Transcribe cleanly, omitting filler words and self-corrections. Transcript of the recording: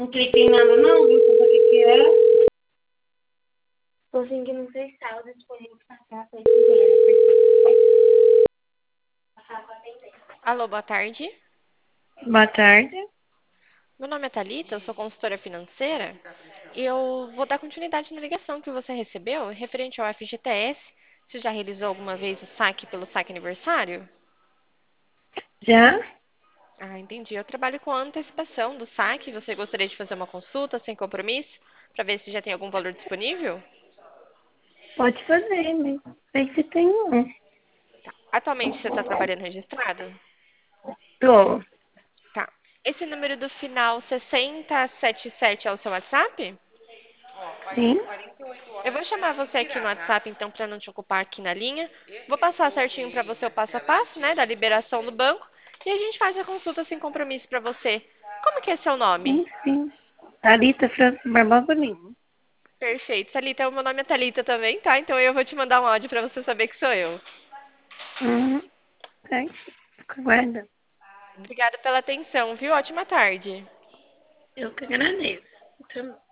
Não cliquei em nada não, viu? Pra saber o que é. Tô assim que não sei saldo disponível pra cá pra esse dinheiro. Passar pra atender. Alô, boa tarde. Boa tarde. Meu nome é Thalita, eu sou consultora financeira e eu vou dar continuidade na ligação que você recebeu referente ao FGTS. Você já realizou alguma vez o saque pelo saque aniversário? Já? Ah, entendi. Eu trabalho com a antecipação do saque. Você gostaria de fazer uma consulta sem compromisso para ver se já tem algum valor disponível? Pode fazer, mas sei se tem um. Atualmente você está trabalhando registrado? Tô. Tá. Esse número do final 6077 é o seu WhatsApp? Sim? Eu vou chamar você aqui no WhatsApp, então, para não te ocupar aqui na linha. Vou passar certinho para você o passo a passo, né, da liberação do banco. E a gente faz a consulta sem compromisso para você. Como que é seu nome? Sim, sim. Thalita França Barbosa Lima. Perfeito. Thalita, o meu nome é Thalita também, tá? Então eu vou te mandar um áudio para você saber que sou eu. Uhum. Certo. Guarda. Obrigada pela atenção, viu? Ótima tarde. Eu que agradeço. Também.